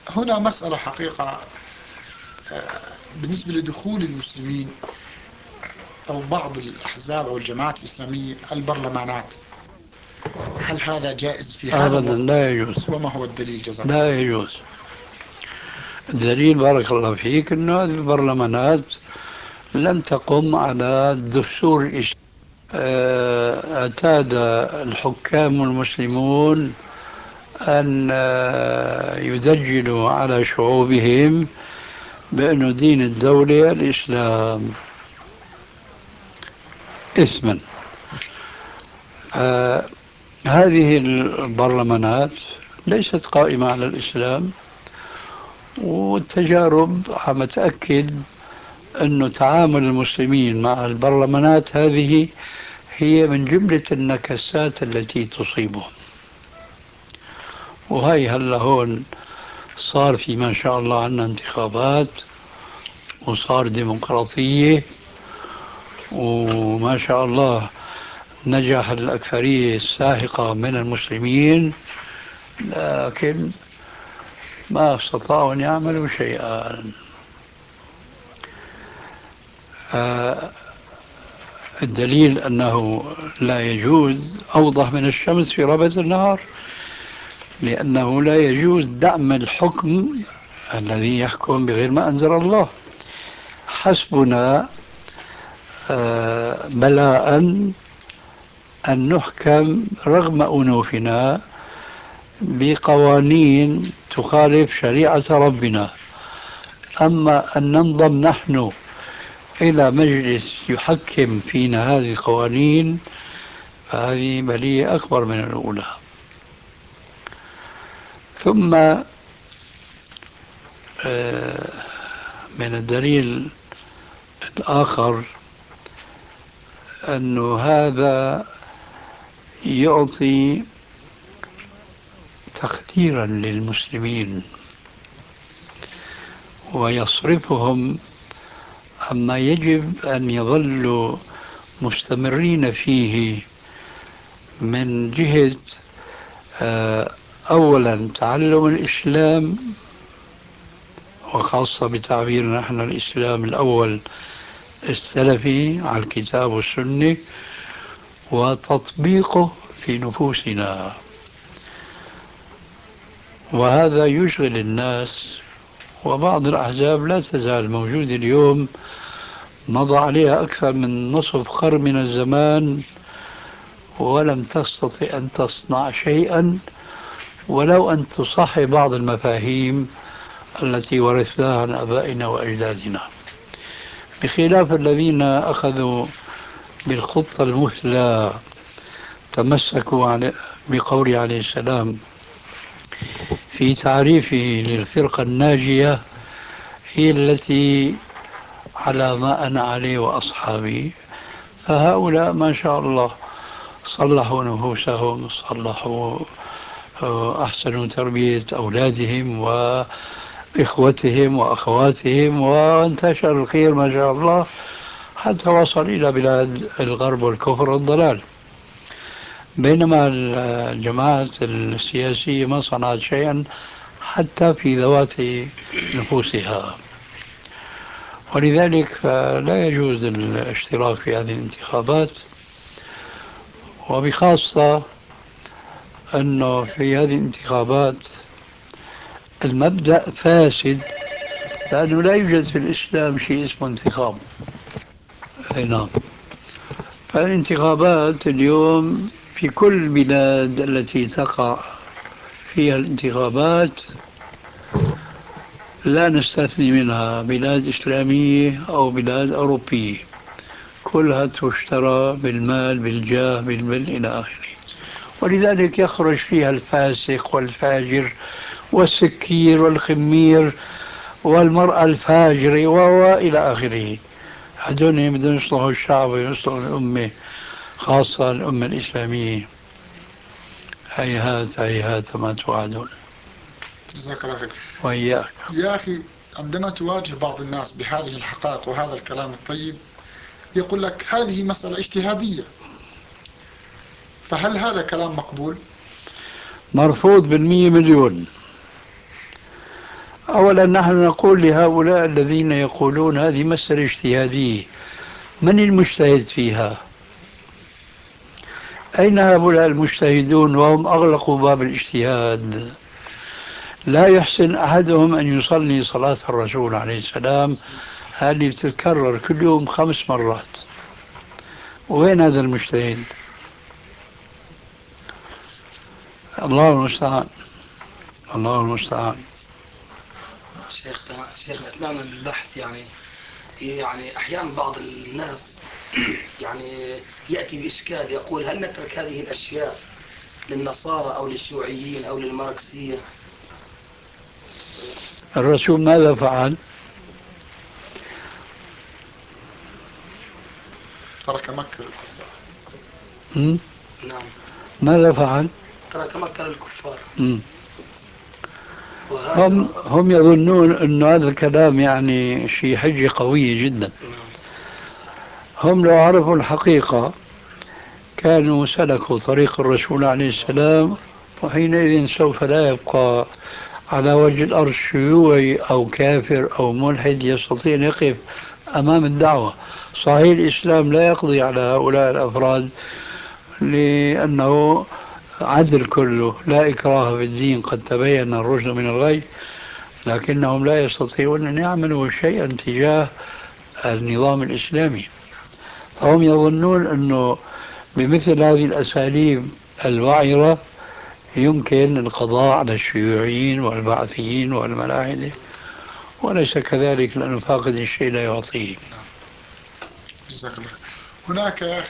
هنا مسألة حقيقة بالنسبة لدخول المسلمين أو بعض الأحزاب أو الجماعات الإسلامية البرلمانات، هل هذا جائز في هذا أبدا الوقت؟ لا يجوز. وما هو الدليل جزاك الله لا خير؟ يجوز. الدليل بارك الله فيك أن هذه البرلمانات لم تقم على الدستور الإسلامي. اعتاد الحكام المسلمون أن يدجلوا على شعوبهم بأن دين الدولة الإسلام اسما. هذه البرلمانات ليست قائمة على الإسلام، والتجارب عم تأكد أن تعامل المسلمين مع البرلمانات هذه هي من جملة النكسات التي تصيبهم. وهي هلا هون صار في ما شاء الله عنا انتخابات، وصار ديمقراطية، وما شاء الله نجح الأكثرية الساحقة من المسلمين، لكن ما استطاعوا أن يعملوا شيئا. الدليل أنه لا يجوز أوضح من الشمس في ربة النهار، لأنه لا يجوز دعم الحكم الذي يحكم بغير ما أنزل الله. حسبنا بلاء أن نحكم رغم أنوفنا بقوانين تخالف شريعة ربنا، أما أن ننضم نحن إلى مجلس يحكم فينا هذه القوانين فهذه بلية أكبر من الأولى. ثم من الدليل الآخر أن هذا يعطي تقديرا للمسلمين ويصرفهم عما يجب أن يظلوا مستمرين فيه من جهة أولا تعلم الإسلام، وخاصة بتعبيرنا نحن الإسلام الأول السلفي على الكتاب والسنة، وتطبيقه في نفوسنا. وهذا يشغل الناس، وبعض الأحزاب لا تزال موجودة اليوم، مضى عليها أكثر من نصف قرن من الزمان ولم تستطع أن تصنع شيئا ولو أن تصحي بعض المفاهيم التي ورثناها عن آبائنا وأجدادنا، بخلاف الذين أخذوا بالخطة المثلى، تمسكوا بقول عليه السلام في تعريفه للفرقة الناجية هي التي على ما أنا عليه وأصحابي. فهؤلاء ما شاء الله صلحوا نفوسهم، صلحوا أحسنوا تربية أولادهم وإخوتهم وأخواتهم، وانتشر الخير ما شاء الله حتى وصل إلى بلاد الغرب والكفر والضلال. بينما الجماعات السياسية ما صنعت شيئا حتى في ذوات نفوسها. ولذلك فلا يجوز الاشتراك في هذه الانتخابات، وبخاصة أنه في هذه الانتخابات المبدأ فاسد، لأنه لا يوجد في الإسلام شيء اسمه انتخاب. أي نعم. فالانتخابات اليوم في كل البلاد التي تقع فيها الانتخابات، لا نستثني منها بلاد إسلامية أو بلاد أوروبية، كلها تشترى بالمال بالجاه بالمال إلى آخره. ولذلك يخرج فيها الفاسق والفاجر والسكير والخمير والمرأة الفاجرة وإلى آخره. هذول بدهم يصلحوا الشعب ويصلحوا الأمة، خاصة الأمة الإسلامية. هيهات هيهات ما توعدون. جزاك الله خير. وإياك. يا أخي، عندما تواجه بعض الناس بهذه الحقائق وهذا الكلام الطيب يقول لك هذه مسألة اجتهادية، فهل هذا كلام مقبول؟ مرفوض بالمية مليون. أولا نحن نقول لهؤلاء الذين يقولون هذه مسألة اجتهادية، من المجتهد فيها؟ أين هؤلاء المجتهدون وهم أغلقوا باب الاجتهاد؟ لا يحسن أحدهم أن يصلي صلاة الرسول عليه السلام هذه بتتكرر كل يوم 5 مرات. وين هذا المجتهد؟ الله المستعان، الله المستعان. شيخنا إتماما بالبحث، يعني أحيانا بعض الناس يعني يأتي بإشكال يقول: هل نترك هذه الأشياء للنصارى أو للشيوعيين أو للماركسية؟ الرسول ماذا فعل؟ ترك مكة للكفار. م? نعم، ماذا فعل؟ ترك مكة للكفار. م. وهاجر. هم يظنون أن هذا الكلام يعني شيء حجة قوية جدا. نعم. هم لو عرفوا الحقيقة كانوا سلكوا طريق الرسول عليه السلام، وحينئذ سوف لا يبقى على وجه الأرض شيوعي أو كافر أو ملحد يستطيع أن يقف أمام الدعوة. صحيح الإسلام لا يقضي على هؤلاء الأفراد لأنه عدل كله، لا إكراه في الدين، قد تبين الرشد من الغي، لكنهم لا يستطيعون أن يعملوا شيئا تجاه النظام الإسلامي. فهم يظنون أنه بمثل هذه الأساليب الوعرة يمكن القضاء على الشيوعيين والبعثيين والملاحدة، وليس كذلك، لأنه فاقد الشيء لا يعطيه. جزاك الله. هناك يا أخي